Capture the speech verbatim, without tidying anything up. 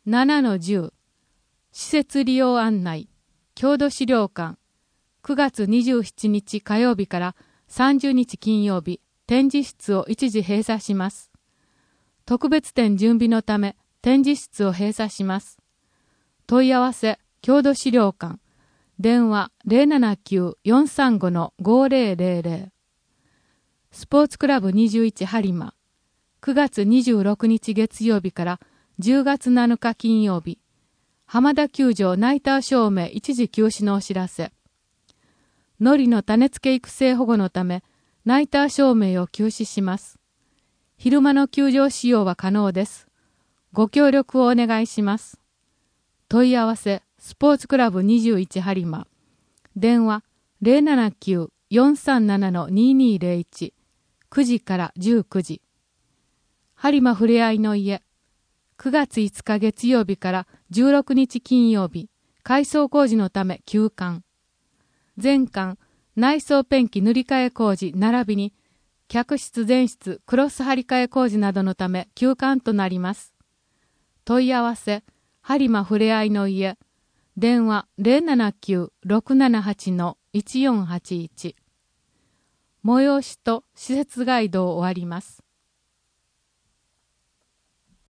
ななのじゅう、施設利用案内、郷土資料館、くがつにじゅうしちにち火曜日からさんじゅうにち金曜日、展示室を一時閉鎖します。特別展準備のため展示室を閉鎖します。問い合わせ、郷土資料館、電話 ゼロななきゅう よんさんご ごゼロゼロゼロ。スポーツクラブにじゅういち播磨、くがつにじゅうろくにち月曜日からじゅうがつなのか金曜日、浜田球場ナイター照明一時休止のお知らせ。海苔の種付け育成保護のため、ナイター照明を休止します。昼間の球場使用は可能です。ご協力をお願いします。問い合わせ、スポーツクラブにじゅういち播磨、電話 ゼロななきゅう よんさんなな ににゼロいち、くじからじゅうくじ。播磨ふれあいの家、くがついつか月曜日からじゅうろくにち金曜日、改装工事のため休館。全館、内装ペンキ塗り替え工事並びに、客室全室クロス張り替え工事などのため休館となります。問い合わせ、播磨ふれあいの家、電話 ゼロななきゅう ろくななはち いちよんはちいち。催しと施設ガイドを終わります。